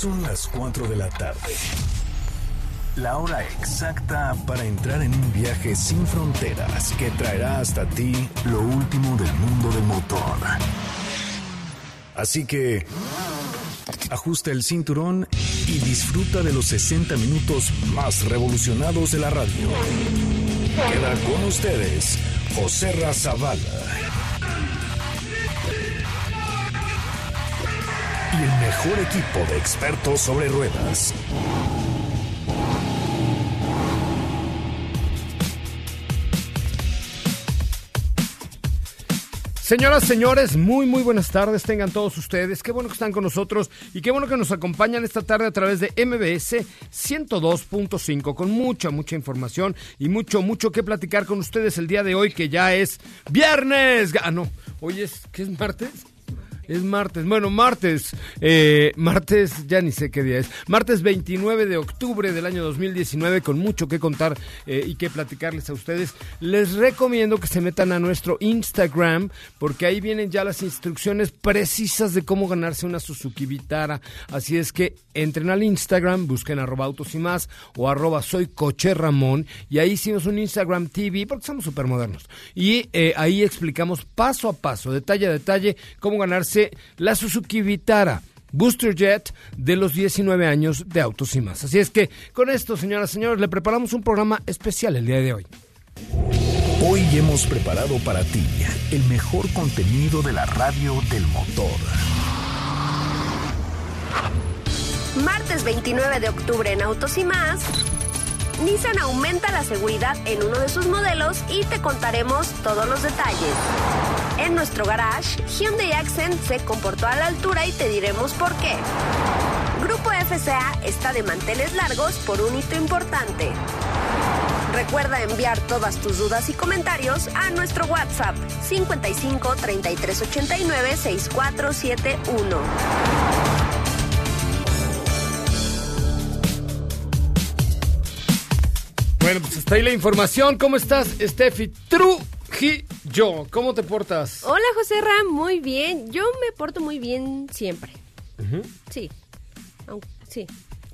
Son las 4 de la tarde. La hora exacta para entrar en un viaje sin fronteras que traerá hasta ti lo último del mundo del motor. Así que ajusta el cinturón y disfruta de los 60 minutos más revolucionados de la radio. Queda con ustedes Joserra Zavala y el mejor equipo de expertos sobre ruedas. Señoras, señores, muy buenas tardes tengan todos ustedes. Qué bueno que están con nosotros y qué bueno que nos acompañan esta tarde a través de MBS 102.5 con mucha información y mucho que platicar con ustedes el día de hoy, que ya es viernes. No, hoy es, ¿qué es martes? Es martes, bueno, martes, ya ni sé qué día es, martes 29 de octubre del año 2019, con mucho que contar y que platicarles a ustedes. Les recomiendo que se metan a nuestro Instagram, porque ahí vienen ya las instrucciones precisas de cómo ganarse una Suzuki Vitara, así es que entren al Instagram, busquen @autos y más o @soycocherramón, y ahí hicimos un Instagram TV, porque somos súper modernos, y ahí explicamos paso a paso, detalle a detalle, cómo ganarse la Suzuki Vitara Booster Jet de los 19 años de Autos y Más. Así es que con esto, señoras y señores, le preparamos un programa especial el día de hoy. Hoy hemos preparado para ti el mejor contenido de la radio del motor. Martes 29 de octubre en Autos y Más, Nissan aumenta la seguridad en uno de sus modelos y te contaremos todos los detalles. En nuestro garage, Hyundai Accent se comportó a la altura y te diremos por qué. Grupo FCA está de manteles largos por un hito importante. Recuerda enviar todas tus dudas y comentarios a nuestro WhatsApp 55 33 89 6471. Bueno, pues está ahí la información. ¿Cómo estás, Steffi Trujillo? ¿Cómo te portas? Hola, Joserra, muy bien. Yo me porto muy bien siempre. Uh-huh. Sí. Sí.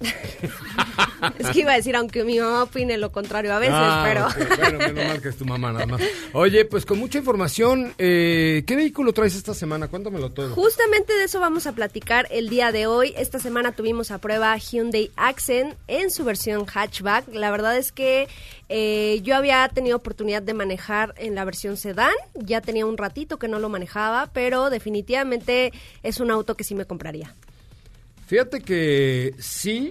Es que iba a decir, aunque mi mamá opine lo contrario a veces, pero... Okay. Bueno, menos mal que es tu mamá nada más. Oye, pues con mucha información, ¿qué vehículo traes esta semana? Cuéntamelo todo. Justamente de eso vamos a platicar el día de hoy. Esta semana tuvimos a prueba Hyundai Accent en su versión hatchback. La verdad es que yo había tenido oportunidad de manejar en la versión sedán. Ya tenía un ratito que no lo manejaba, pero definitivamente es un auto que sí me compraría. Fíjate que sí,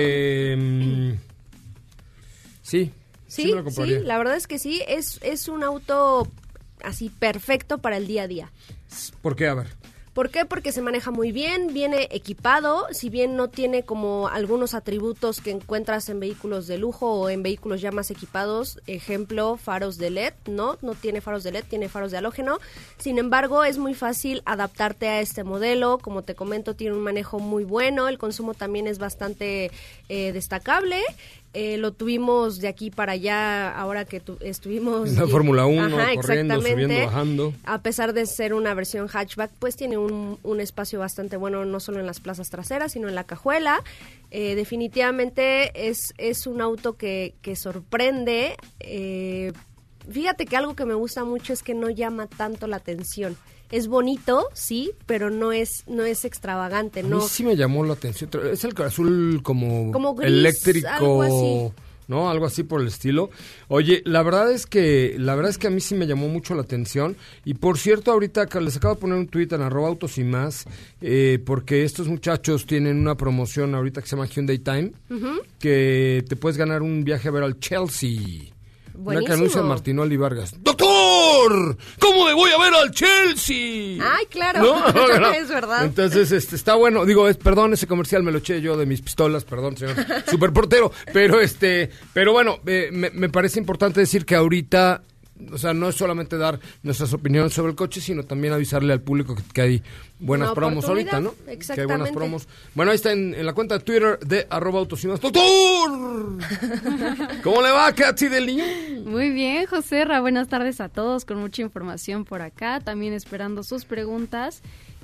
sí me lo compraría. Sí, la verdad es que sí, es un auto así perfecto para el día a día. ¿Por qué? A ver. ¿Por qué? Porque se maneja muy bien, viene equipado, si bien no tiene como algunos atributos que encuentras en vehículos de lujo o en vehículos ya más equipados, ejemplo, faros de LED, no tiene faros de LED, tiene faros de halógeno. Sin embargo, es muy fácil adaptarte a este modelo, como te comento, tiene un manejo muy bueno, el consumo también es bastante destacable. Lo tuvimos de aquí para allá ahora que estuvimos en la Fórmula 1, ajá, corriendo, subiendo, bajando. A pesar de ser una versión hatchback, pues tiene un espacio bastante bueno, no solo en las plazas traseras, sino en la cajuela. Definitivamente es un auto que sorprende. Fíjate que algo que me gusta mucho es que no llama tanto la atención. Es bonito, sí, pero no es extravagante. A mí sí me llamó la atención. Es el azul como gris, eléctrico, algo así. ¿no? Algo así por el estilo. Oye, la verdad es que a mí sí me llamó mucho la atención. Y por cierto, ahorita les acabo de poner un tuit en @autos y más, porque estos muchachos tienen una promoción ahorita que se llama Hyundai Time, uh-huh, que te puedes ganar un viaje a ver al Chelsea. Buenísimo. Una que anuncia Martinoli Vargas. ¡Doctor! ¿Cómo me voy a ver al Chelsea? ¡Ay, claro! ¿No? Es verdad. Entonces, está bueno. Digo, perdón, ese comercial me lo eché yo de mis pistolas. Perdón, señor superportero. Pero bueno, me parece importante decir que ahorita... O sea, no es solamente dar nuestras opiniones sobre el coche, sino también avisarle al público que hay buenas promos ahorita, ¿no? Exactamente. Que hay buenas promos. Bueno, ahí está en la cuenta de Twitter de @autos y más. ¡Doctor! ¿Cómo le va, Katy del Niño? Muy bien, Joserra. Buenas tardes a todos, con mucha información por acá. También esperando sus preguntas.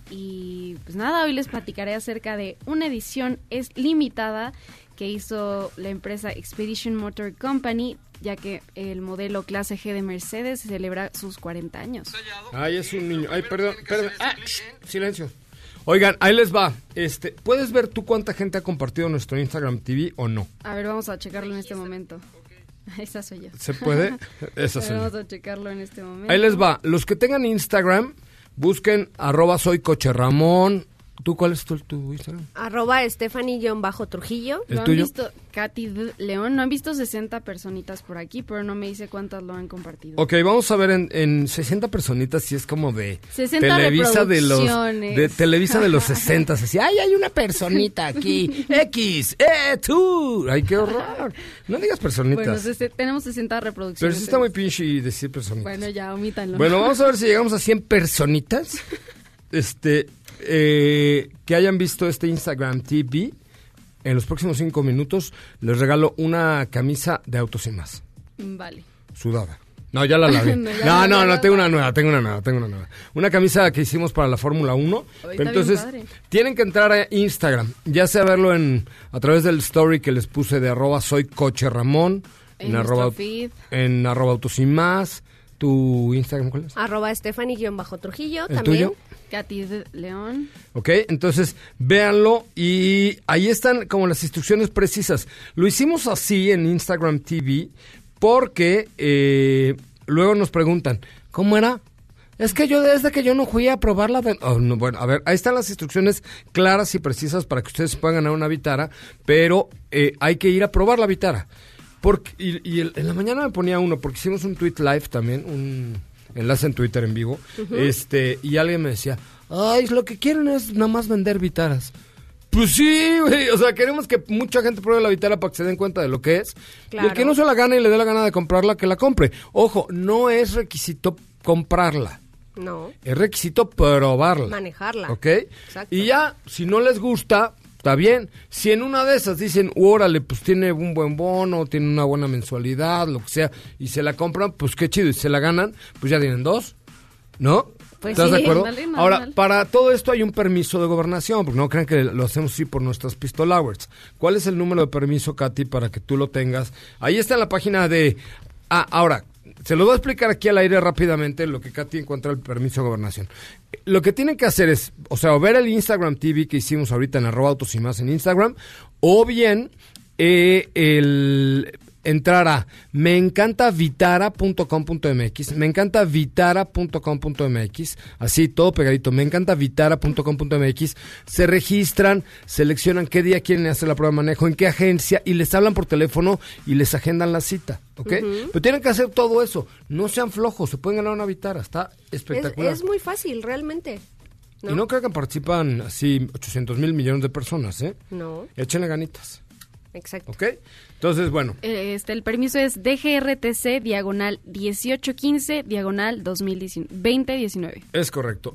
Y pues nada, hoy les platicaré acerca de una edición limitada que hizo la empresa Expedition Motor Company, ya que el modelo clase G de Mercedes celebra sus 40 años. Ay, es un niño. Ay, perdón. Silencio. Oigan, ahí les va. ¿Puedes ver tú cuánta gente ha compartido nuestro Instagram TV o no? A ver, vamos a checarlo en este momento. Esa soy yo. ¿Se puede? Esa soy yo. Vamos a checarlo en este momento. Ahí les va. Los que tengan Instagram, busquen @soycocheramón. ¿Tú cuál es tu Instagram? @Stephanie_Trujillo. ¿El Lo han tuyo? visto, Katy León, no han visto 60 personitas por aquí, pero no me dice cuántas lo han compartido. Ok, vamos a ver en 60 personitas si es como de 60 Televisa reproducciones. de Televisa de los 60, así, ay, hay una personita aquí, X, tú, ay, qué horror, no digas personitas. Bueno, tenemos 60 reproducciones. Pero sí está muy pinche decir personitas. Bueno, ya, omítanlo. Bueno, vamos a ver si llegamos a 100 personitas, que hayan visto este Instagram TV. En los próximos 5 minutos les regalo una camisa de Autos y Más. Vale. Sudada. No, ya la lavé. No, tengo una nueva. Una camisa que hicimos para la Fórmula 1. Pero entonces, tienen que entrar a Instagram, ya sea verlo a través del story que les puse de @soycocheramón, en feed. en @Autos y Más. ¿Tu Instagram cuál es? @Stephanie_Trujillo. ¿El también. tuyo? Katy León. Ok, entonces véanlo y ahí están como las instrucciones precisas. Lo hicimos así en Instagram TV porque luego nos preguntan, ¿cómo era? Es que yo desde que yo no fui a probarla bueno, a ver, ahí están las instrucciones claras y precisas para que ustedes puedan ganar una Vitara, pero hay que ir a probar la Vitara. En la mañana me ponía uno, porque hicimos un tweet live también, un enlace en Twitter en vivo, y alguien me decía, ay, lo que quieren es nada más vender Vitaras. Pues sí, güey, o sea, queremos que mucha gente pruebe la Vitara para que se den cuenta de lo que es. Claro. Y el que no se la gana y le dé la gana de comprarla, que la compre. Ojo, no es requisito comprarla. No. Es requisito probarla. Manejarla. ¿Ok? Exacto. Y ya, si no les gusta, está bien. Si en una de esas dicen, órale, pues tiene un buen bono, tiene una buena mensualidad, lo que sea, y se la compran, pues qué chido. Y se la ganan, pues ya tienen 2, ¿no? Pues ¿estás sí, de acuerdo? Dale, Ahora, para todo esto hay un permiso de gobernación, porque no crean que lo hacemos así por nuestras Pistol Hours. ¿Cuál es el número de permiso, Katy, para que tú lo tengas? Ahí está en la página de... ahora, se lo voy a explicar aquí al aire rápidamente lo que Katy encuentra el permiso de gobernación. Lo que tienen que hacer es, o sea, o ver el Instagram TV que hicimos ahorita en @Autos y Más en Instagram, o bien entrar a meencantavitara.com.mx, así todo pegadito, meencantavitara.com.mx, se registran, seleccionan qué día quieren hacer la prueba de manejo, en qué agencia, y les hablan por teléfono y les agendan la cita, ¿ok? Pero tienen que hacer todo eso, no sean flojos, se pueden ganar una Vitara, está espectacular. Es muy fácil, realmente. ¿No? Y no creo que participan así 800,000 millones de personas, ¿eh? No. Échenle ganitas. Exacto. ¿Ok? Entonces, bueno. El permiso es DGRTC/1815/2019. Es correcto.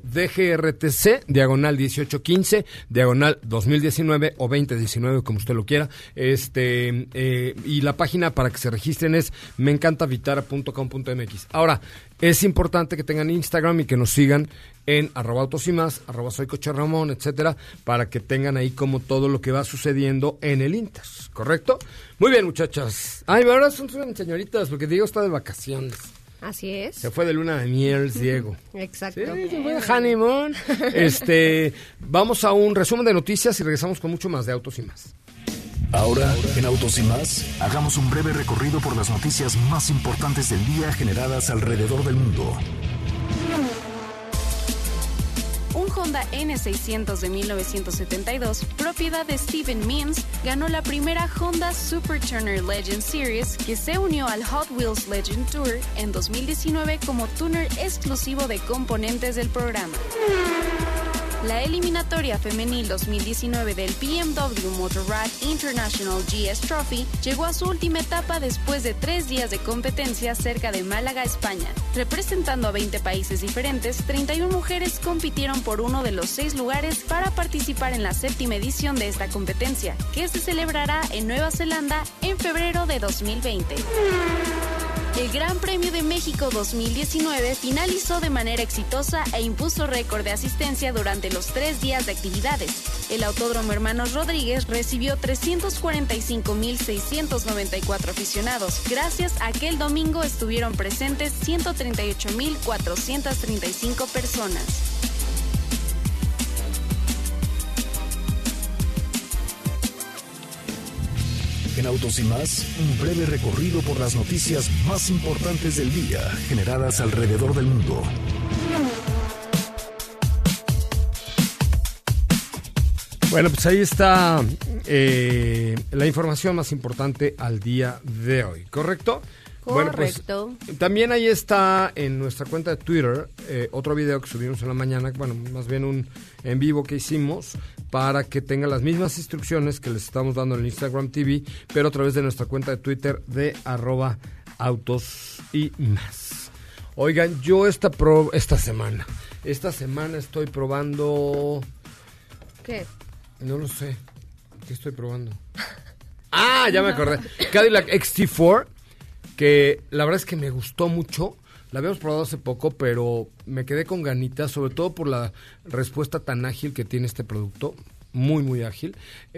DGRTC/1815/2019 o 2019, como usted lo quiera. Y la página para que se registren es meencantavitara.com.mx. Ahora, es importante que tengan Instagram y que nos sigan en @Autos y Más, @SoyCocheRamón, etcétera, para que tengan ahí como todo lo que va sucediendo en el Inter, ¿correcto? Muy bien, muchachas. Ay, ahora son señoritas, porque Diego está de vacaciones. Así es. Se fue de luna de miel, Diego. Exacto. Sí, se fue de honeymoon. Vamos a un resumen de noticias y regresamos con mucho más de Autos y Más. Ahora, en Autos y Más, hagamos un breve recorrido por las noticias más importantes del día generadas alrededor del mundo. Un Honda N600 de 1972, propiedad de Steven Means, ganó la primera Honda Super Tuner Legend Series, que se unió al Hot Wheels Legend Tour en 2019 como tuner exclusivo de componentes del programa. La eliminatoria femenil 2019 del BMW Motorrad International GS Trophy llegó a su última etapa después de 3 días de competencia cerca de Málaga, España. Representando a 20 países diferentes, 31 mujeres compitieron por uno de los 6 lugares para participar en la 7ª edición de esta competencia, que se celebrará en Nueva Zelanda en febrero de 2020. El Gran Premio de México 2019 finalizó de manera exitosa e impuso récord de asistencia durante los 3 días de actividades. El Autódromo Hermanos Rodríguez recibió 345,694 aficionados, gracias a que el domingo estuvieron presentes 138,435 personas. En Autos y Más, un breve recorrido por las noticias más importantes del día, generadas alrededor del mundo. Bueno, pues ahí está la información más importante al día de hoy, ¿correcto? Correcto. Bueno, pues, también ahí está en nuestra cuenta de Twitter otro video que subimos en la mañana, bueno, más bien un en vivo que hicimos para que tenga las mismas instrucciones que les estamos dando en el Instagram TV, pero a través de nuestra cuenta de Twitter de @autos y más. Oigan, yo esta semana estoy probando... ¿Qué? No lo sé. ¿Qué estoy probando? Ah, ya me acordé. Cadillac XT4, que la verdad es que me gustó mucho. La habíamos probado hace poco, pero me quedé con ganitas, sobre todo por la respuesta tan ágil que tiene este producto. Muy, muy ágil.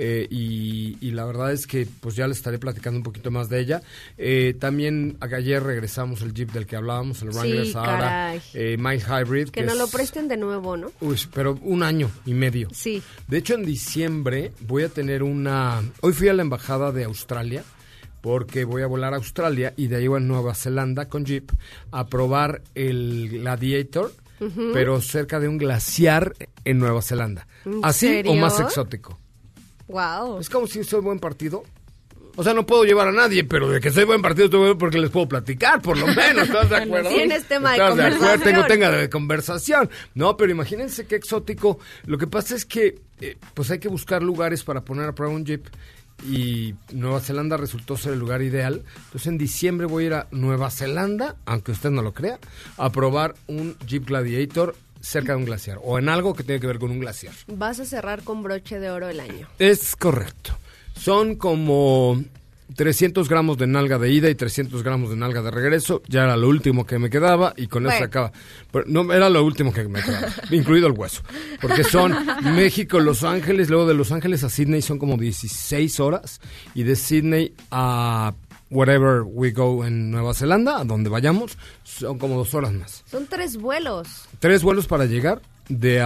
Y la verdad es que pues ya les estaré platicando un poquito más de ella. También ayer regresamos el Jeep del que hablábamos, el Wrangler Sahara Mild Hybrid. Que nos lo presten de nuevo, ¿no? Uy, pero 1 año y medio. Sí. De hecho, en diciembre voy a tener hoy fui a la embajada de Australia, porque voy a volar a Australia y de ahí voy a Nueva Zelanda con Jeep a probar el Gladiator, pero cerca de un glaciar en Nueva Zelanda. ¿Así serio? o más exótico? Wow. Es como si soy buen partido. O sea, no puedo llevar a nadie, pero de que soy buen partido estoy bueno porque les puedo platicar, por lo menos. ¿Estás de acuerdo? Tienes tema de ¿Estás conversación? De acuerdo? Tenga de conversación. No, pero imagínense qué exótico. Lo que pasa es que pues hay que buscar lugares para poner a prueba un Jeep. Y Nueva Zelanda resultó ser el lugar ideal. Entonces en diciembre voy a ir a Nueva Zelanda, aunque usted no lo crea, a probar un Jeep Gladiator cerca de un glaciar, o en algo que tiene que ver con un glaciar. Vas a cerrar con broche de oro el año. Es correcto. Son como 300 gramos de nalga de ida y 300 gramos de nalga de regreso. Ya era lo último que me quedaba y con eso se acaba. Pero no, era lo último que me quedaba, incluido el hueso. Porque son México, Los Ángeles, luego de Los Ángeles a Sydney son como 16 horas. Y de Sydney a wherever we go en Nueva Zelanda, a donde vayamos, son como 2 horas más. Son 3 vuelos. 3 vuelos para llegar de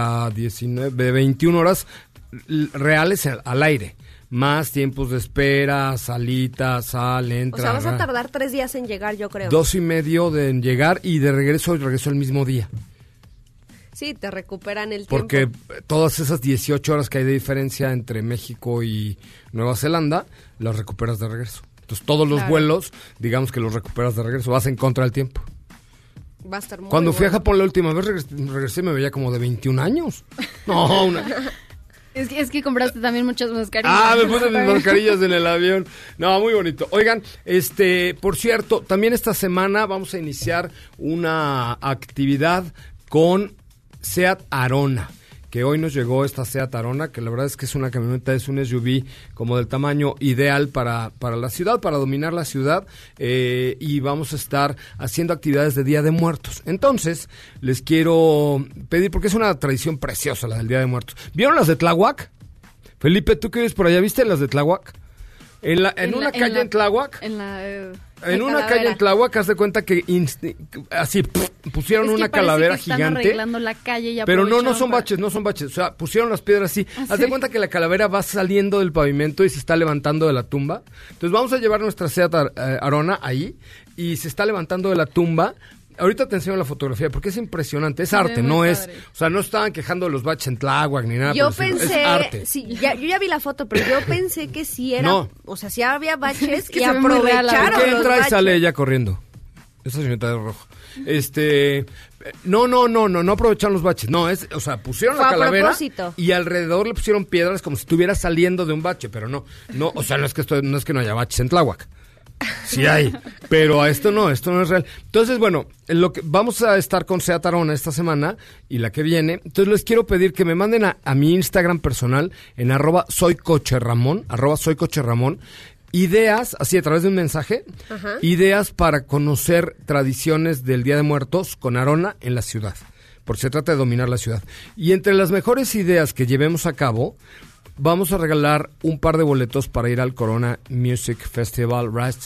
21 horas reales al aire. Más tiempos de espera, salita, sal, entra. O sea, vas a tardar 3 días en llegar, yo creo. 2.5 de llegar y de regreso el mismo día. Sí, te recuperan el Porque tiempo. todas esas 18 horas que hay de diferencia entre México y Nueva Zelanda, las recuperas de regreso. Entonces, todos los vuelos, digamos que los recuperas de regreso, vas en contra del tiempo. Va a estar muy Cuando fui a bueno. Japón la última vez, regresé y me veía como de 21 años. No, Es que compraste también muchas mascarillas. me puse mis mascarillas en el avión. No, muy bonito. Oigan, por cierto, también esta semana vamos a iniciar una actividad con Seat Arona, que hoy nos llegó esta Seat Arona, que la verdad es que es una camioneta, es un SUV como del tamaño ideal para la ciudad, para dominar la ciudad, y vamos a estar haciendo actividades de Día de Muertos. Entonces, les quiero pedir, porque es una tradición preciosa la del Día de Muertos. ¿Vieron las de Tláhuac? Felipe, ¿tú que vives por allá? ¿Viste las de Tláhuac? En una calle en Tláhuac. En una calle en Tláhuac, haz de cuenta que así pusieron una calavera gigante. Arreglando la calle y pero no son baches. O sea, pusieron las piedras así. Haz de cuenta que la calavera va saliendo del pavimento y se está levantando de la tumba. Entonces vamos a llevar nuestra Seat Arona ahí y se está levantando de la tumba. Ahorita te enseño la fotografía porque es impresionante, es arte, no es, o sea, no estaban quejando de los baches en Tláhuac ni nada. Yo pensé, es arte. sí, yo ya vi la foto, pero yo pensé que sí era, o sea, sí había baches que y se ve muy real, aprovecharon ¿Qué los entra y baches. sale ella corriendo? Esa señorita de rojo. No aprovecharon los baches. No, o sea, pusieron Fue la a calavera propósito. y alrededor le pusieron piedras como si estuviera saliendo de un bache, pero no, o sea, no es que no haya baches en Tláhuac. Sí hay, pero esto no es real. Entonces, bueno, vamos a estar con Seat Arona esta semana y la que viene. Entonces les quiero pedir que me manden a mi Instagram personal en @soycocherramon, ideas, así a través de un mensaje, ideas para conocer tradiciones del Día de Muertos con Arona en la ciudad, porque se trata de dominar la ciudad. Y entre las mejores ideas que llevemos a cabo, vamos a regalar un par de boletos para ir al Corona Music Festival,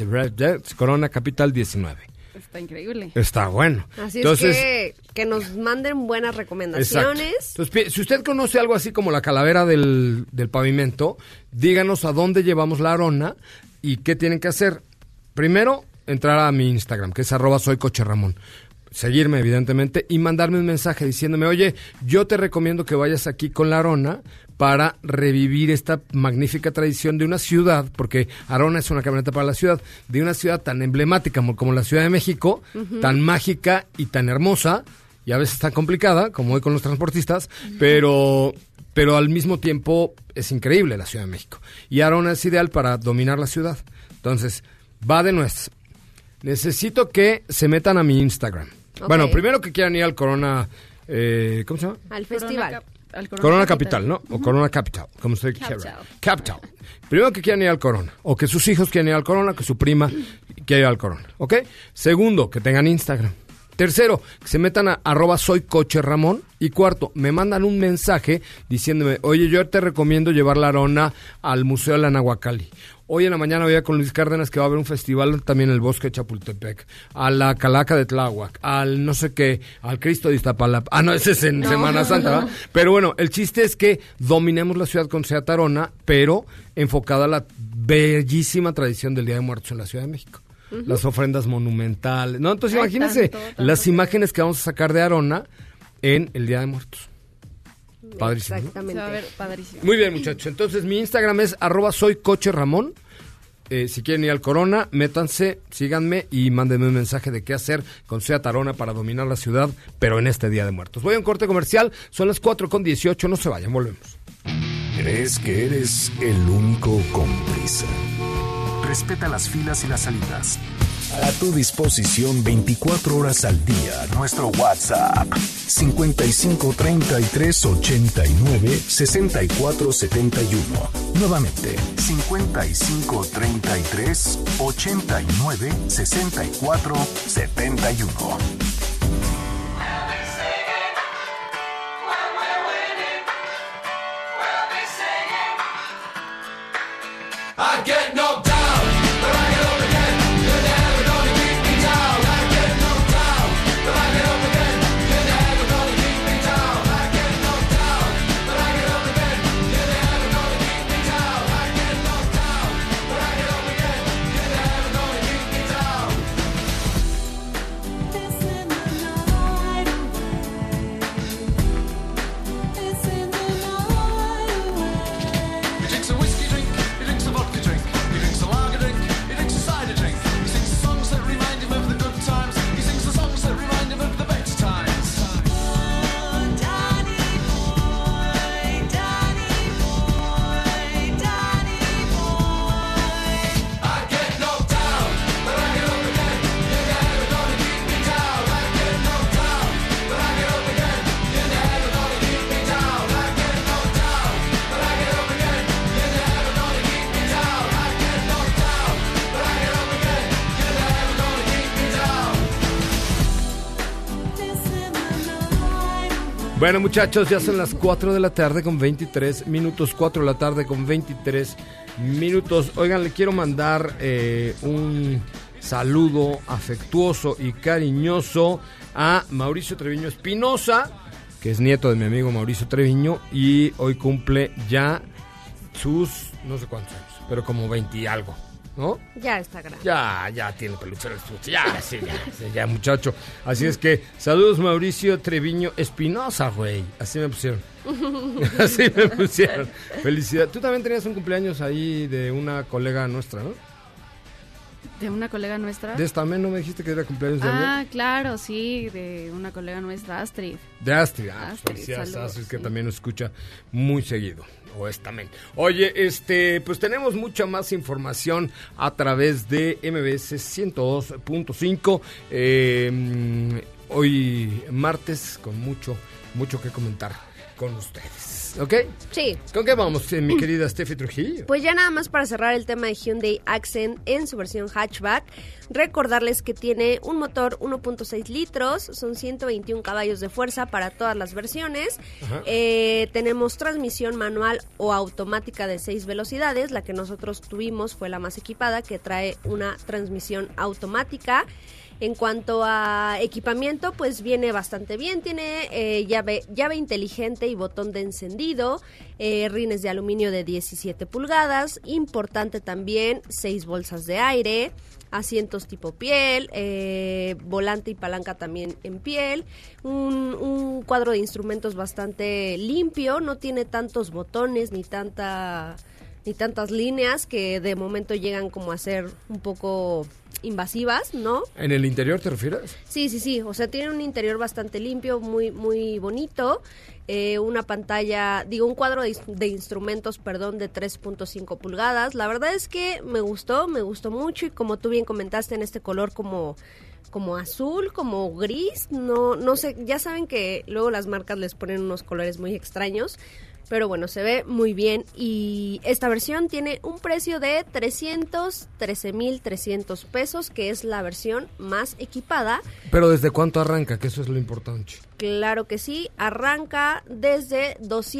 Corona Capital 19. Está increíble. Está bueno. Así entonces, es que nos manden buenas recomendaciones. Exacto. Entonces, si usted conoce algo así como la calavera del pavimento, díganos a dónde llevamos la Arona y qué tienen que hacer. Primero, entrar a mi Instagram, que es @soycocherramón. Seguirme, evidentemente, y mandarme un mensaje diciéndome, oye, yo te recomiendo que vayas aquí con la Arona para revivir esta magnífica tradición de una ciudad, porque Arona es una camioneta para la ciudad, de una ciudad tan emblemática como la Ciudad de México, tan mágica y tan hermosa, y a veces tan complicada, como hoy con los transportistas, pero al mismo tiempo es increíble la Ciudad de México. Y Arona es ideal para dominar la ciudad. Entonces, va de nuez. Necesito que se metan a mi Instagram. Okay. Bueno, primero que quieran ir al Corona, ¿cómo se llama? Al festival. Corona Capital, ¿no? O Corona Capital, como usted quiera. Capital. Primero que quieran ir al Corona, o que sus hijos quieran ir al Corona, que su prima quiera ir al Corona, ¿ok? Segundo, que tengan Instagram. Tercero, que se metan a @soycocherramón. Y cuarto, me mandan un mensaje diciéndome, oye, yo te recomiendo llevar la Arona al Museo de la Nahuacalli. Hoy en la mañana voy a con Luis Cárdenas que va a haber un festival también en el Bosque de Chapultepec, a la Calaca de Tláhuac, al no sé qué, al Cristo de Iztapalapa. Ah, no, ese es en Semana Santa, ¿verdad? Pero bueno, el chiste es que dominemos la ciudad con Seat Arona, pero enfocada a la bellísima tradición del Día de Muertos en la Ciudad de México. Las ofrendas monumentales, ¿no? Entonces imagínense las imágenes que vamos a sacar de Arona en el Día de Muertos. Padrísimo. Exactamente. Se va a ver padrísimo. Muy bien, muchachos. Entonces, mi Instagram es @soycocherramón. Si quieren ir al Corona, métanse, síganme y mándenme un mensaje de qué hacer con Seat Arona para dominar la ciudad, pero en este Día de Muertos. Voy a un corte comercial, son las 4:18, no se vayan, volvemos. ¿Crees que eres el único con prisa? Respeta las filas y las salidas. A tu disposición 24 horas al día. Nuestro WhatsApp 55 33 89 64 71. Nuevamente 55 33 89 64 71. I get knocked down, but I get up again. You're never gonna keep me down. I get knocked down, but I get up again. You're never gonna keep me down. I get knocked down, but I get up again. You're never gonna keep me down. I get knocked down, but I get up again. You're never gonna keep me down. It's in the night away. It's in the night away. He drinks a whiskey drink, he drinks a vodka drink. He drinks a lager drink, he drinks a cider drink. He sings the songs that remind him of the good times. He sings the songs that remind him of the better times. Oh, Danny boy, Danny boy, Danny boy. I get knocked down, but I get up again. You're never gonna keep me down. I get knocked down, but I get up again. You're never gonna keep me down. I get knocked down, but I get up again. You're never gonna keep me down. I get knocked down, but I get up again. You're never gonna keep me down. It's in the night. Bueno, muchachos, ya son las 4 de la tarde con 23 minutos. 4 de la tarde con 23 minutos. Oigan, le quiero mandar un saludo afectuoso y cariñoso a Mauricio Treviño Espinosa, que es nieto de mi amigo Mauricio Treviño, y hoy cumple ya sus, no sé cuántos años, pero como 20 y algo, ¿no? Ya está grande. Ya tiene peluche el estuche. Ya, muchacho. Así es que, saludos Mauricio Treviño Espinosa, güey. Así me pusieron. Felicidad. Tú también tenías un cumpleaños ahí de una colega nuestra, ¿no? ¿De una colega nuestra? De esta también, ¿no me dijiste que era cumpleaños de alguien? Ah, claro, sí, de una colega nuestra, Astrid. De Astrid. Astrid, Felicidades, saludos, Astrid, que sí. también nos escucha muy seguido. O es también. Oye, pues tenemos mucha más información a través de MBS 102.5. Hoy martes con mucho que comentar. con ustedes, ¿ok? Sí. ¿Con qué vamos, mi querida Steffi Trujillo? Pues ya nada más para cerrar el tema de Hyundai Accent en su versión hatchback, recordarles que tiene un motor 1.6 litros, son 121 caballos de fuerza para todas las versiones. Tenemos transmisión manual o automática de 6 velocidades, la que nosotros tuvimos fue la más equipada, que trae una transmisión automática. En cuanto a equipamiento, pues viene bastante bien, tiene llave inteligente y botón de encendido, rines de aluminio de 17 pulgadas, importante también, 6 bolsas de aire, asientos tipo piel, volante y palanca también en piel, un cuadro de instrumentos bastante limpio, no tiene tantos botones ni tantas líneas que de momento llegan como a ser un poco invasivas, ¿no? ¿En el interior te refieres? Sí, o sea, tiene un interior bastante limpio, muy bonito, una pantalla, un cuadro de instrumentos, de 3.5 pulgadas. La verdad es que me gustó mucho, y como tú bien comentaste, en este color como azul, como gris, no sé, ya saben que luego las marcas les ponen unos colores muy extraños, pero bueno, se ve muy bien, y esta versión tiene un precio de 313,300 pesos, que es la versión más equipada. Pero ¿desde cuánto arranca? Que eso es lo importante. Claro que sí, arranca desde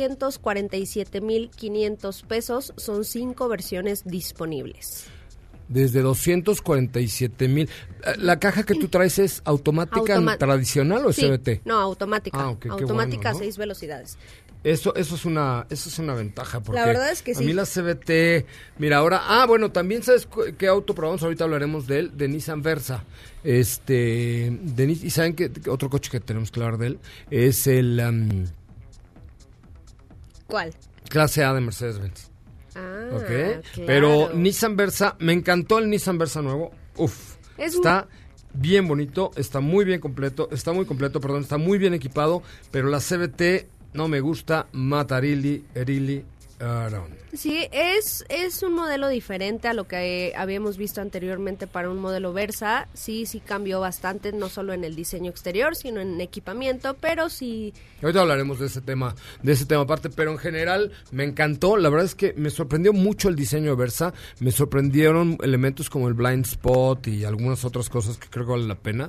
247,500 pesos, son 5 versiones disponibles. Desde 247,000. ¿La caja que tú traes es automática tradicional o sí, CVT? No, automática. Okay, automática, bueno, ¿no? 6 velocidades. Eso es una ventaja, porque la verdad es que sí. A mí la CVT, mira, ahora, bueno, también sabes qué auto probamos, ahorita hablaremos de él, de Nissan Versa. Y saben que otro coche que tenemos que hablar de él es el ¿cuál? Clase A de Mercedes-Benz. Claro. Pero Nissan Versa, me encantó el Nissan Versa nuevo. Está bien bonito, está muy completo, está muy bien equipado, pero la CVT no me gusta, Matarilli, Aron. Sí, es un modelo diferente a lo que habíamos visto anteriormente para un modelo Versa. Sí cambió bastante, no solo en el diseño exterior, sino en equipamiento, pero sí. Ahorita hablaremos de ese tema aparte, pero en general me encantó. La verdad es que me sorprendió mucho el diseño de Versa, me sorprendieron elementos como el blind spot y algunas otras cosas que creo que valen la pena.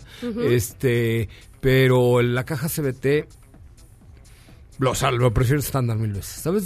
Pero la caja CVT lo prefiero estándar 1000 veces, ¿sabes?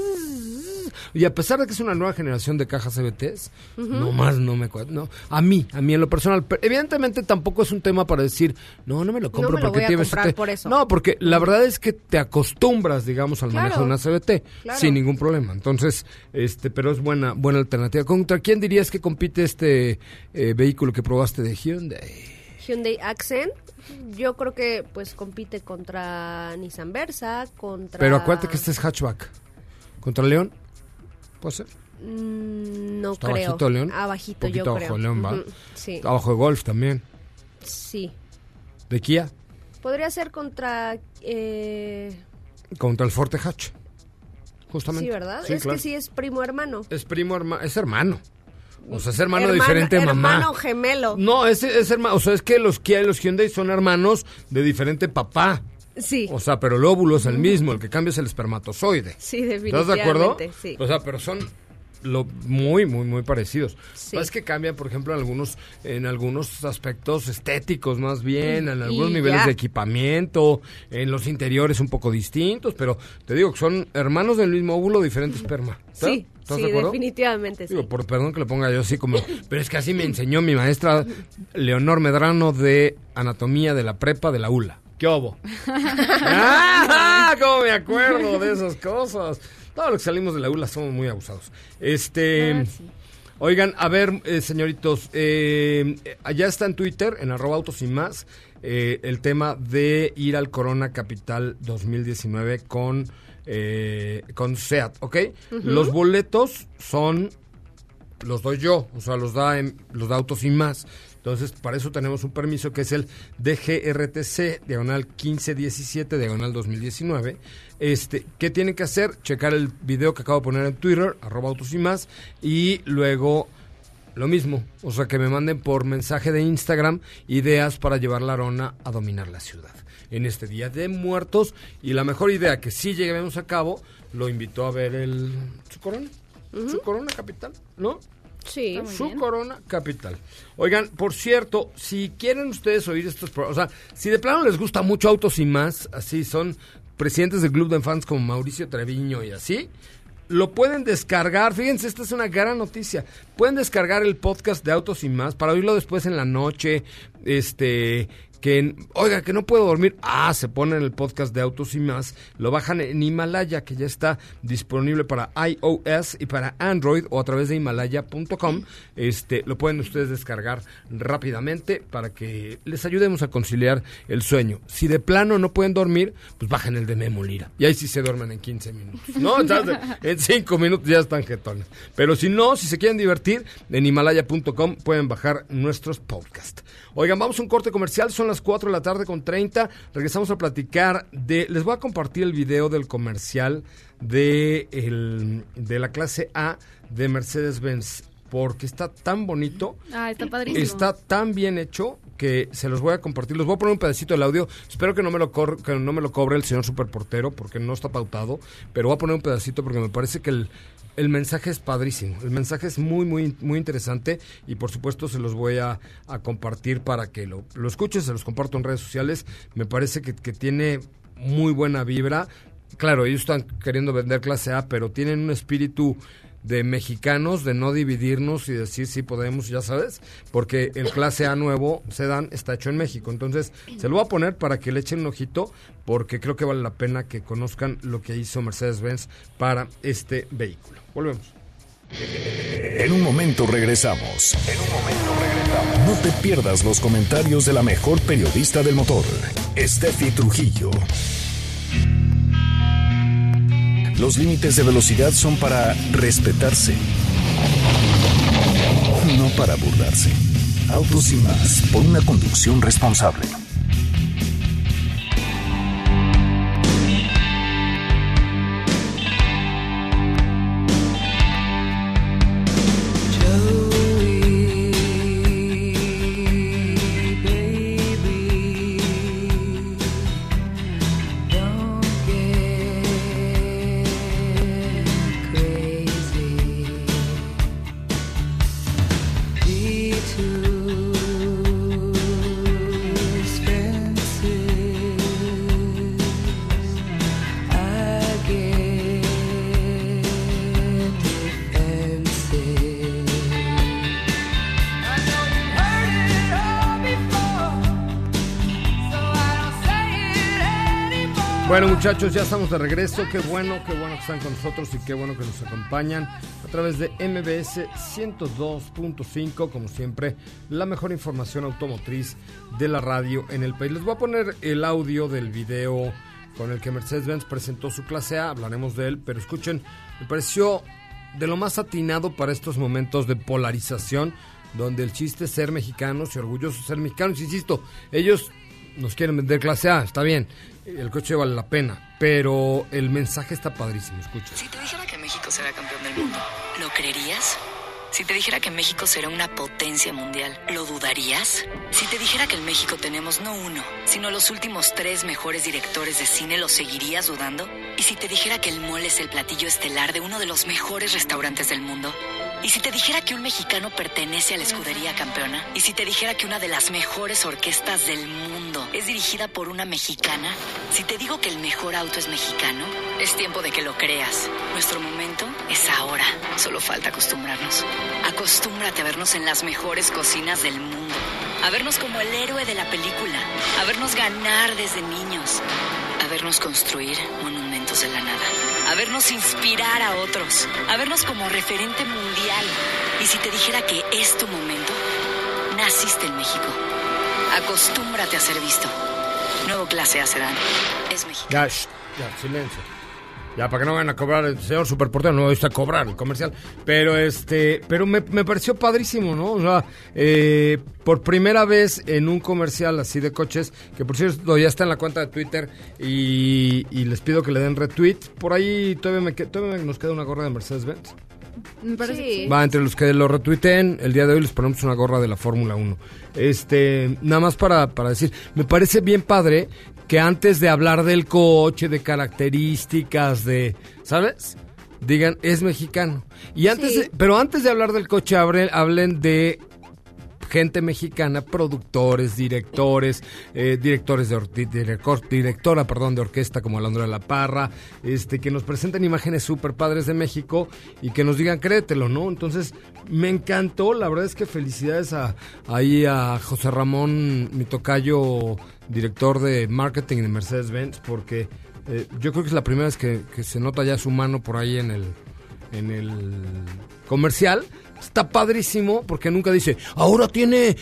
Y a pesar de que es una nueva generación de cajas CVTs, nomás no me cuadra. No, a mí en lo personal, evidentemente tampoco es un tema para decir, no me lo compro, no me porque lo voy a comprar por eso. No, porque la verdad es que te acostumbras, digamos, al manejo de una CVT, sin ningún problema. Entonces, pero es buena alternativa. ¿Contra quién dirías que compite este vehículo que probaste de Hyundai? Hyundai Accent, yo creo que pues compite contra Nissan Versa, Pero acuérdate que este es hatchback. ¿Contra León? ¿Puede ser? No ¿Está creo. Abajito León? Abajito, yo abajo creo. De León, ¿va? Sí. Abajo de Golf también. Sí. ¿De Kia? Podría ser contra... Contra el Forte Hatch. Justamente. Sí, ¿verdad? Sí, es claro. que sí es primo hermano. Es hermano. O sea, es hermano de diferente mamá. Hermano gemelo. No, es hermano. O sea, es que los Kia y los Hyundai son hermanos de diferente papá. Sí. O sea, pero el óvulo es el mismo. El que cambia es el espermatozoide. Sí, definitivamente. ¿Estás de acuerdo? Sí. O sea, pero son muy parecidos. Sí. Es que cambian, por ejemplo, en algunos aspectos estéticos más bien, en algunos Y niveles ya. de equipamiento, en los interiores un poco distintos, pero te digo que son hermanos del mismo óvulo, diferente esperma. Sí, ¿Estás sí, de acuerdo? definitivamente sí. Digo, perdón que le ponga yo así como... Pero es que así me enseñó mi maestra Leonor Medrano de Anatomía de la Prepa de la ULA. ¿Qué obo? ¡Ah! ¿Cómo me acuerdo de esas cosas? Todos los que salimos de la ULA somos muy abusados. Sí. Oigan, a ver, señoritos, allá está en Twitter, en @autos y más, el tema de ir al Corona Capital 2019 con SEAT, ¿ok? Los boletos los doy yo, o sea, los da Autos y Más. Entonces, para eso tenemos un permiso que es el DGRTC, diagonal 1517, diagonal 2019. ¿Qué tienen que hacer? Checar el video que acabo de poner en Twitter, @autos y más, y luego lo mismo. O sea, que me manden por mensaje de Instagram ideas para llevar la Arona a dominar la ciudad en este Día de Muertos. Y la mejor idea que sí lleguemos a cabo, lo invitó a ver su corona. Su corona capital, ¿no? Sí. Su corona capital. Oigan, por cierto, si quieren ustedes oír estos programas, o sea, si de plano les gusta mucho Autos y Más, así son presidentes del club de fans como Mauricio Treviño y así, lo pueden descargar. Fíjense, esta es una gran noticia. Pueden descargar el podcast de Autos y Más para oírlo después en la noche, oiga, que no puedo dormir. Se ponen el podcast de Autos y Más, lo bajan en Himalaya, que ya está disponible para iOS y para Android, o a través de himalaya.com. Lo pueden ustedes descargar rápidamente para que les ayudemos a conciliar el sueño. Si de plano no pueden dormir, pues bajen el de Memo Lira, y ahí sí se duermen en 15 minutos, ¿no? En 5 minutos ya están jetones. Pero si no, si se quieren divertir, en himalaya.com pueden bajar nuestros podcasts. Oigan, vamos a un corte comercial, son las 4:30 p.m. Regresamos a platicar les voy a compartir el video del comercial de la clase A de Mercedes-Benz, porque está tan bonito. Está padrísimo. Está tan bien hecho que se los voy a compartir. Les voy a poner un pedacito del audio. Espero que no me lo cobre el señor superportero, porque no está pautado, pero voy a poner un pedacito porque me parece que el mensaje es padrísimo. El mensaje es muy, muy, muy interesante, y por supuesto se los voy a compartir para que lo escuchen. Se los comparto en redes sociales. Me parece que tiene muy buena vibra. Claro, ellos están queriendo vender clase A, pero tienen un espíritu de mexicanos, de no dividirnos y decir sí podemos, ya sabes, porque el clase A nuevo sedán está hecho en México. Entonces se lo voy a poner para que le echen un ojito, porque creo que vale la pena que conozcan lo que hizo Mercedes-Benz para este vehículo. Volvemos. En un momento regresamos. No te pierdas los comentarios de la mejor periodista del motor, Steffi Trujillo. Los límites de velocidad son para respetarse, no para burlarse. Autos y Más, por una conducción responsable. Bueno, muchachos, ya estamos de regreso. Qué bueno que están con nosotros y qué bueno que nos acompañan a través de MBS 102.5, como siempre, la mejor información automotriz de la radio en el país. Les voy a poner el audio del video con el que Mercedes-Benz presentó su clase A, hablaremos de él, pero escuchen, me pareció de lo más atinado para estos momentos de polarización, donde el chiste es ser mexicanos y orgullosos de ser mexicanos. Insisto, ellos nos quieren vender clase A, está bien, el coche vale la pena, pero el mensaje está padrísimo. Escucha. Si te dijera que México será campeón del mundo, ¿lo creerías? Si te dijera que México será una potencia mundial, ¿lo dudarías? Si te dijera que en México tenemos no uno, sino los últimos 3 mejores directores de cine, ¿lo seguirías dudando? Y si te dijera que el mole es el platillo estelar de uno de los mejores restaurantes del mundo, ¿y si te dijera que un mexicano pertenece a la escudería campeona? ¿Y si te dijera que una de las mejores orquestas del mundo es dirigida por una mexicana? Si te digo que el mejor auto es mexicano, es tiempo de que lo creas. Nuestro momento es ahora. Solo falta acostumbrarnos. Acostúmbrate a vernos en las mejores cocinas del mundo. A vernos como el héroe de la película. A vernos ganar desde niños. A vernos construir monumentos de la nada. A vernos inspirar a otros. A vernos como referente mundial. Y si te dijera que es tu momento, naciste en México. Acostúmbrate a ser visto. Nuevo clase A sedán. Es México. Ya, silencio. Ya, para que no vayan a cobrar, el señor superportero no va a cobrar el comercial. Pero me pareció padrísimo, ¿no? O sea, por primera vez en un comercial así de coches, que por cierto ya está en la cuenta de Twitter, y les pido que le den retweet. Por ahí todavía nos queda una gorra de Mercedes-Benz. Me parece que sí. Va, entre los que lo retuiteen, el día de hoy les ponemos una gorra de la Fórmula 1. Nada más para decir, me parece bien padre que antes de hablar del coche, de características, ¿sabes? Digan, es mexicano. Y pero antes de hablar del coche, hablen de gente mexicana, productores, directores, directora de orquesta como Alondra La Parra, que nos presenten imágenes súper padres de México y que nos digan, créetelo, ¿no? Entonces, me encantó, la verdad es que felicidades a José Ramón, mi tocayo, director de marketing de Mercedes-Benz, porque yo creo que es la primera vez que se nota ya su mano por ahí en el comercial. Está padrísimo porque nunca dice, ahora tiene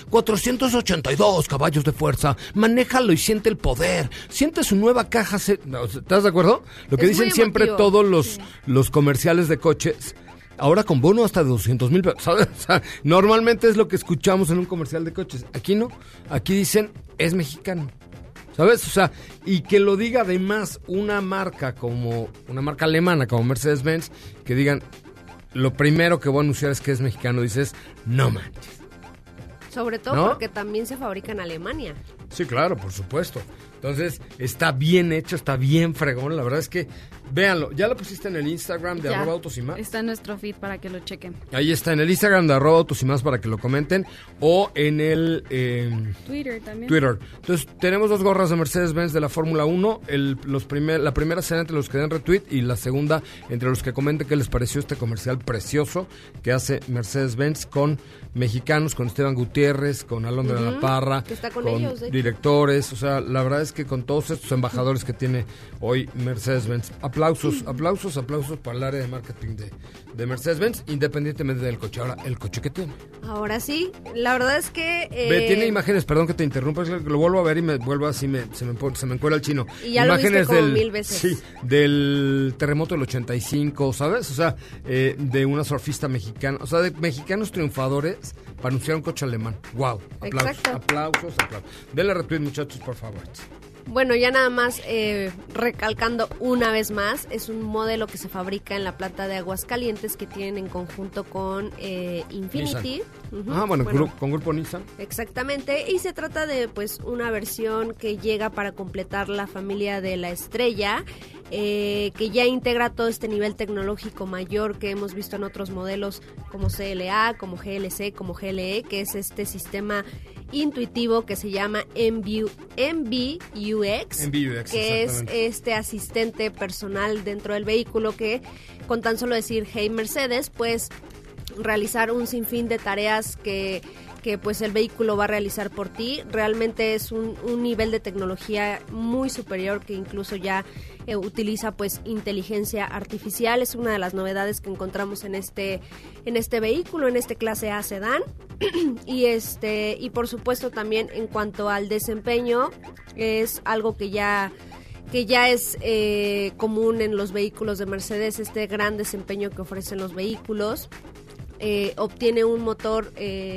482 caballos de fuerza, manéjalo y siente el poder, siente su nueva caja. ¿Estás de acuerdo? Lo que dicen siempre todos los comerciales de coches, ahora con bono hasta de 200,000 pesos, ¿sabes? O sea, normalmente es lo que escuchamos en un comercial de coches. Aquí no, aquí dicen, es mexicano. ¿Sabes? O sea, y que lo diga además una marca alemana como Mercedes-Benz, que digan, lo primero que voy a anunciar es que es mexicano, dices, no manches. Sobre todo porque también se fabrica en Alemania. Sí, claro, por supuesto. Entonces, está bien hecho, está bien fregón. La verdad es que, véanlo, ya lo pusiste en el Instagram de @autosimás. Está en nuestro feed para que lo chequen. Ahí está, en el Instagram de @autosimás para que lo comenten. O en el Twitter también. Twitter. Entonces, tenemos 2 gorras de Mercedes-Benz de la Fórmula 1. La primera será entre los que den retweet y la segunda entre los que comenten qué les pareció este comercial precioso que hace Mercedes-Benz con mexicanos, con Esteban Gutiérrez, con Alondra La Parra, que está con ellos, directores. O sea, la verdad es que con todos estos embajadores que tiene hoy Mercedes-Benz, aplausos para el área de marketing de Mercedes-Benz, independientemente del coche. Ahora, el coche que tiene. Ahora sí, la verdad es que... tiene imágenes, perdón que te interrumpa, lo vuelvo a ver y me vuelvo así, se me encuera el chino. Y ya imágenes lo viste como 1000 veces. Sí, del terremoto del 85, ¿sabes? O sea, de una surfista mexicana, o sea, de mexicanos triunfadores para anunciar un coche alemán. ¡Wow! Aplausos. Denle retweet, muchachos, por favor. Bueno, ya nada más recalcando una vez más, es un modelo que se fabrica en la planta de Aguascalientes que tienen en conjunto con Infiniti. Con Grupo Nissan. Exactamente, y se trata de pues una versión que llega para completar la familia de la Estrella, que ya integra todo este nivel tecnológico mayor que hemos visto en otros modelos como CLA, como GLC, como GLE, que es este sistema intuitivo que se llama MBUX, que es este asistente personal dentro del vehículo que con tan solo decir hey Mercedes, pues realizar un sinfín de tareas que pues el vehículo va a realizar por ti. Realmente es un nivel de tecnología muy superior que incluso ya utiliza pues inteligencia artificial. Es una de las novedades que encontramos en este vehículo, en este clase A sedán. y por supuesto también en cuanto al desempeño, es algo que ya es común en los vehículos de Mercedes, este gran desempeño que ofrecen los vehículos. Obtiene un motor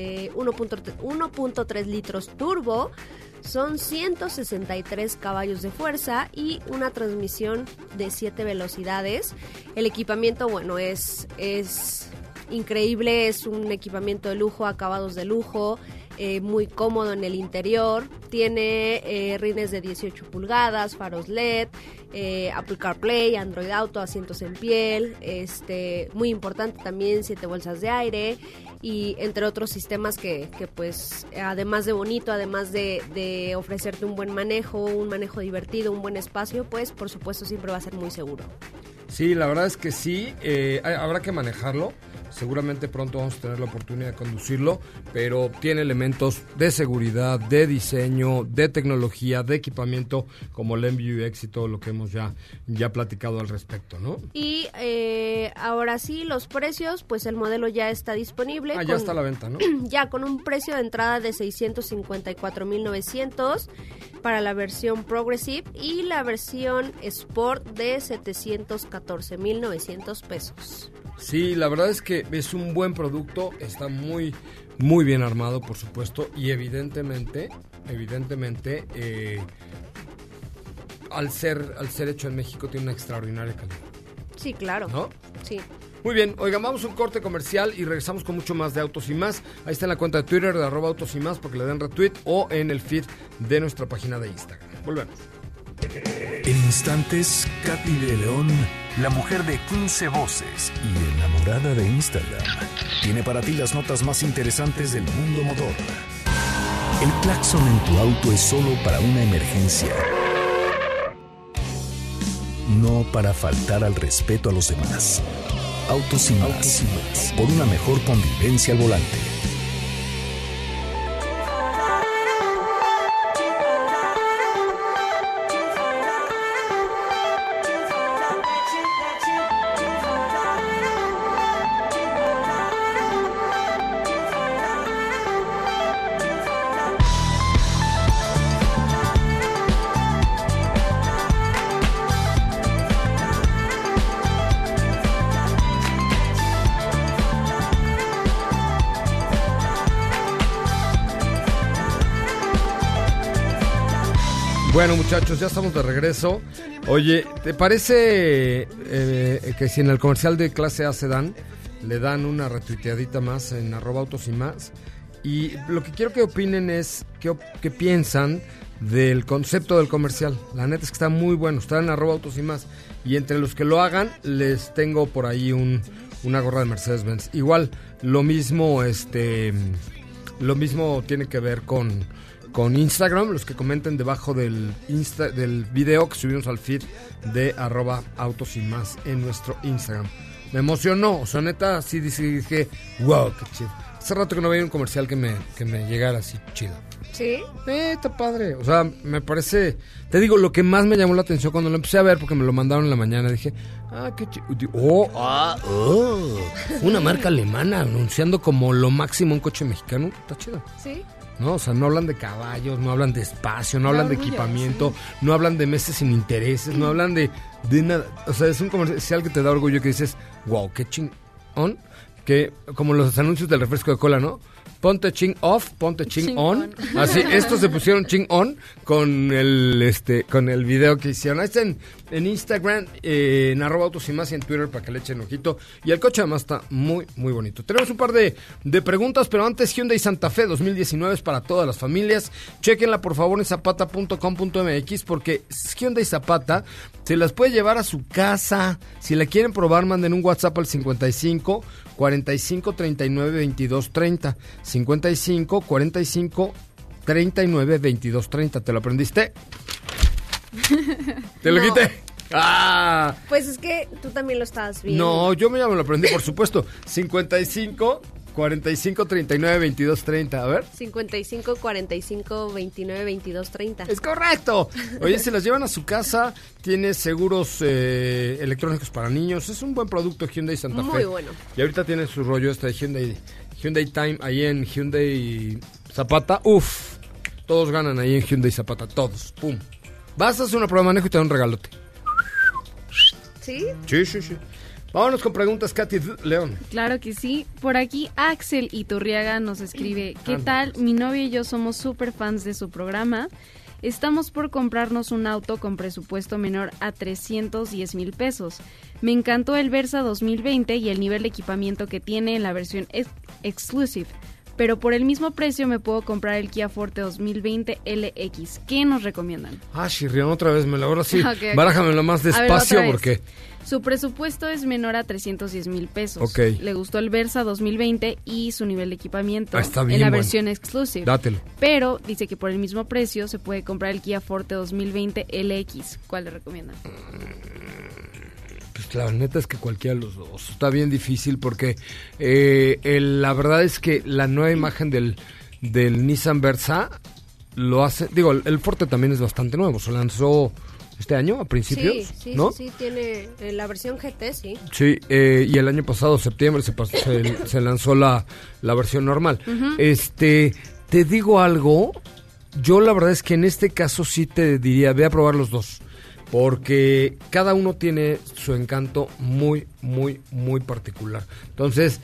1.3 litros turbo, son 163 caballos de fuerza y una transmisión de 7 velocidades. El equipamiento, bueno, es increíble, es un equipamiento de lujo, acabados de lujo, muy cómodo en el interior. Tiene rines de 18 pulgadas, faros LED, Apple CarPlay, Android Auto, asientos en piel, muy importante también 7 bolsas de aire y entre otros sistemas que pues además de bonito, además de ofrecerte un buen manejo, un manejo divertido, un buen espacio, pues por supuesto siempre va a ser muy seguro. Sí, la verdad es que sí, habrá que manejarlo. Seguramente pronto vamos a tener la oportunidad de conducirlo, pero tiene elementos de seguridad, de diseño, de tecnología, de equipamiento, como el MBUX y todo lo que hemos ya platicado al respecto, ¿no? Y ahora sí, los precios, pues el modelo ya está disponible. Ya está a la venta, ¿no? Ya, con un precio de entrada de 654,900 para la versión Progressive y la versión Sport de 714,900 pesos. Sí, la verdad es que es un buen producto, está muy, muy bien armado, por supuesto, y evidentemente, al ser hecho en México tiene una extraordinaria calidad. Sí, claro. ¿No? Sí. Muy bien, oigan, vamos a un corte comercial y regresamos con mucho más de Autos y Más. Ahí está en la cuenta de Twitter de @Autos y Más porque le den retweet o en el feed de nuestra página de Instagram. Volvemos. En instantes, Katy de León, la mujer de 15 voces y enamorada de Instagram, tiene para ti las notas más interesantes del mundo motor. El claxon en tu auto es solo para una emergencia, no para faltar al respeto a los demás. Autos y Más, por una mejor convivencia al volante. Bueno, muchachos, ya estamos de regreso. Oye, ¿te parece que si en el comercial de clase A Sedán le dan una retuiteadita más en @Autos y Más? Y lo que quiero que opinen es qué piensan del concepto del comercial. La neta es que está muy bueno, está en @Autos y Más. Y entre los que lo hagan, les tengo por ahí una gorra de Mercedes-Benz. Igual, lo mismo tiene que ver con Instagram, los que comenten debajo del video que subimos al feed de @Autos y Más en nuestro Instagram. Me emocionó, o sea, neta, sí dije, wow, qué chido. Hace rato que no veía un comercial que me llegara así chido. ¿Sí? Está padre, o sea, me parece, te digo, lo que más me llamó la atención cuando lo empecé a ver, porque me lo mandaron en la mañana, dije, qué chido. Una marca alemana anunciando como lo máximo un coche mexicano, está chido. ¿Sí? ¿No? O sea, no hablan de caballos, no hablan de espacio, no hablan de equipamiento, sí. No hablan de meses sin intereses, no hablan de nada. O sea, es un comercial que te da orgullo, que dices, wow, qué chingón. Que como los anuncios del refresco de cola, ¿no? Ponte ching off, ponte ching on. Así, estos se pusieron ching on con el video que hicieron. Ahí está en Instagram, en @Autos y Más, y en Twitter para que le echen ojito. Y el coche además está muy, muy bonito. Tenemos un par de preguntas, pero antes, Hyundai Santa Fe 2019 es para todas las familias. Chequenla por favor en zapata.com.mx porque Hyundai Zapata se las puede llevar a su casa. Si la quieren probar, manden un WhatsApp al 55 45 39 22 30. 55 45 39 22 30. ¿Te lo aprendiste? ¿Te lo quité? Pues es que tú también lo estabas viendo. No, yo ya me lo aprendí, por supuesto. 55 45 39 22 30. A ver. 55 45 29 22 30. ¡Es correcto! Oye, se las llevan a su casa. Tiene seguros electrónicos para niños. Es un buen producto Hyundai Santa Fe. Muy bueno. Y ahorita tiene su rollo de Hyundai Time ahí en Hyundai Zapata. Uf, todos ganan ahí en Hyundai Zapata. Todos. Pum. Vas a hacer una prueba de manejo y te dan un regalote. ¿Sí? Sí. Vámonos con preguntas, Katy León. Claro que sí. Por aquí Axel Iturriaga nos escribe, ¿qué tal? Mi novia y yo somos súper fans de su programa. Estamos por comprarnos un auto con presupuesto menor a 310 mil pesos. Me encantó el Versa 2020 y el nivel de equipamiento que tiene en la versión Exclusive. Pero por el mismo precio me puedo comprar el Kia Forte 2020 LX. ¿Qué nos recomiendan? Chirrión, otra vez, ahora sí. Okay. Barájamelo más despacio porque... Su presupuesto es menor a 310 mil pesos. Okay. Le gustó el Versa 2020 y su nivel de equipamiento está bien en la bueno. versión Exclusive. Dátelo. Pero dice que por el mismo precio se puede comprar el Kia Forte 2020 LX. ¿Cuál le recomiendan? Pues la neta es que cualquiera de los dos. Está bien difícil porque la verdad es que la nueva imagen del Nissan Versa lo hace... Digo, el Forte también es bastante nuevo. Se lanzó este año, a principios, sí, ¿no? Sí, tiene la versión GT, sí. Sí, y el año pasado, septiembre, se lanzó la versión normal. Uh-huh. Te digo algo, yo la verdad es que en este caso sí te diría, ve a probar los dos. Porque cada uno tiene su encanto muy, muy, muy particular. Entonces,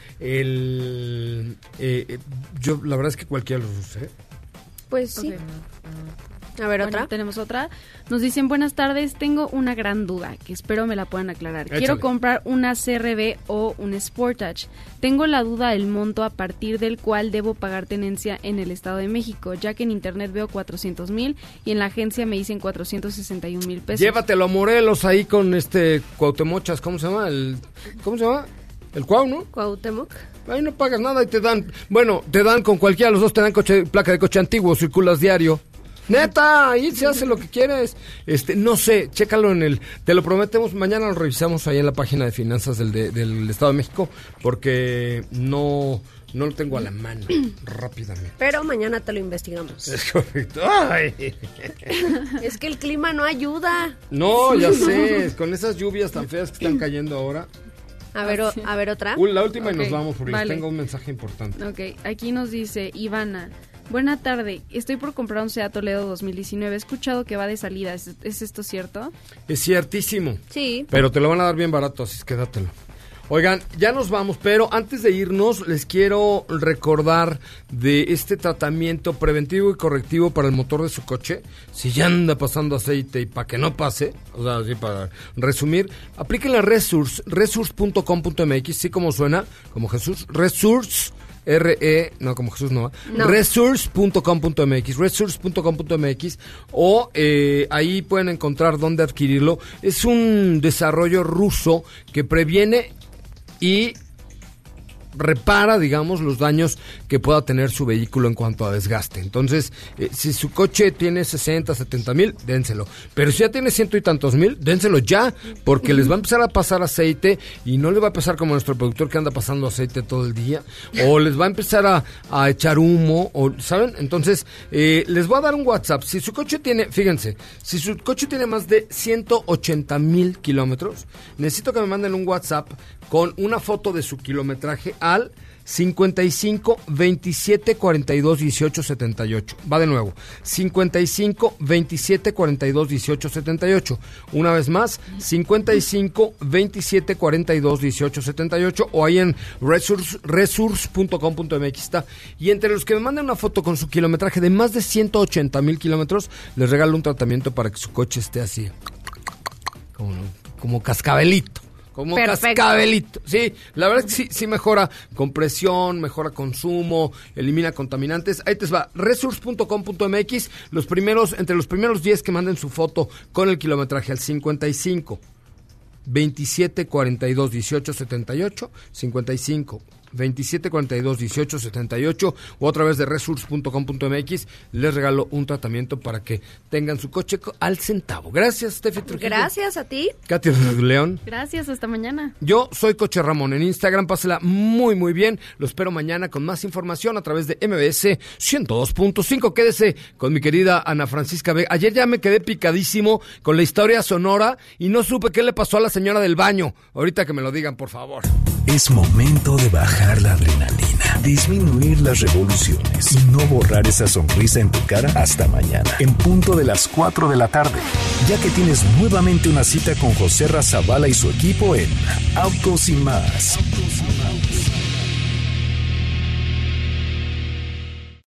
yo la verdad es que cualquiera de los dos, ¿eh? Pues sí. Okay. A ver, Bueno, otra. tenemos otra. Nos dicen, buenas tardes, tengo una gran duda que espero me la puedan aclarar. Échale. Quiero comprar una CRV o un Sportage. Tengo la duda del monto a partir del cual debo pagar tenencia en el Estado de México, ya que en internet veo 400,000 y en la agencia me dicen 461,000 pesos. Llévatelo a Morelos ahí con Cuauhtemochas, ¿cómo se llama? ¿Cómo se llama? El Cuau, ¿no? Cuauhtémoc. Ahí no pagas nada y te dan con cualquiera de los dos, te dan placa de coche antiguo, circulas diario. Neta, ahí se hace lo que quieres. No sé, chécalo te lo prometemos, mañana lo revisamos ahí en la página de finanzas del Estado de México, porque no lo tengo a la mano rápidamente. Pero mañana te lo investigamos. Es correcto. Ay. Es que el clima no ayuda. No, ya sé, con esas lluvias tan feas que están cayendo ahora. A ver, a ver otra. La última y nos Ok, vamos porque vale. tengo un mensaje importante. Ok, aquí nos dice Ivana. Buena tarde, estoy por comprar un Seat Toledo 2019. He escuchado que va de salida. ¿Es esto cierto? Es ciertísimo. Sí. Pero te lo van a dar bien barato, así es que dátelo. Oigan, ya nos vamos, pero antes de irnos les quiero recordar de este tratamiento preventivo y correctivo para el motor de su coche. Si ya anda pasando aceite y para que no pase, o sea, así para resumir, apliquen la Resource, resource.com.mx, sí como suena, como Jesús, Resource, no, como Jesús no. Resource.com.mx o ahí pueden encontrar dónde adquirirlo. Es un desarrollo ruso que previene y repara, digamos, los daños que pueda tener su vehículo en cuanto a desgaste. Entonces, si su coche tiene 60, 70 mil, dénselo. Pero si ya tiene 100 y tantos mil, dénselo ya, porque les va a empezar a pasar aceite y no les va a pasar como nuestro productor que anda pasando aceite todo el día, o les va a empezar a echar humo, o ¿saben? Entonces, les voy a dar un WhatsApp. Si su coche tiene, fíjense, si su coche tiene más de 180,000 kilómetros, necesito que me manden un WhatsApp con una foto de su kilometraje al 55 27 42 18 78. Va de nuevo. 55 27 42 18 78. Una vez más, 55 27 42 18 78 o ahí en resource.com.mx está. Y entre los que me manden una foto con su kilometraje de más de 180,000 kilómetros, les regalo un tratamiento para que su coche esté así, como cascabelito. Como Perfecto. cascabelito. Sí, la verdad es que sí mejora compresión, mejora consumo, elimina contaminantes. Ahí te va, resource.com.mx, entre los primeros 10 que manden su foto con el kilometraje al 55 27 42 18 78, 55 27 42 18 78 o a través de resource.com.mx les regalo un tratamiento para que tengan su coche al centavo. Gracias, Steffi Trujillo. Gracias a ti. Katy León. Gracias, hasta mañana. Yo soy Coche Ramón en Instagram, pásela muy muy bien. Lo espero mañana con más información a través de MBS 102.5. Quédese con mi querida Ana Francisca Vega. Ayer ya me quedé picadísimo con la historia sonora y no supe qué le pasó a la señora del baño. Ahorita que me lo digan, por favor. Es momento de bajar la adrenalina, disminuir las revoluciones y no borrar esa sonrisa en tu cara hasta mañana, en punto de las 4 de la tarde, ya que tienes nuevamente una cita con José Razabala y su equipo en Autos y Más.